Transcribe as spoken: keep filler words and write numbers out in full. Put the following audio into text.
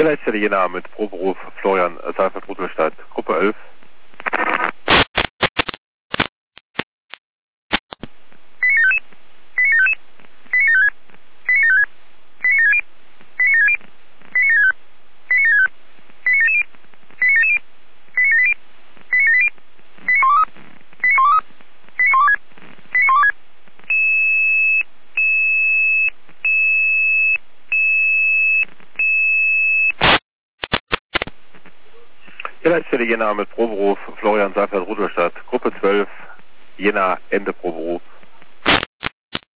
Leitstelle Jena mit Proberuf Florian Seifert Rudolstadt, Gruppe elf. Leitstelle Jena mit Proberuf Florian Seifert Rudolstadt, Gruppe zwölf, Jena, Ende Proberuf.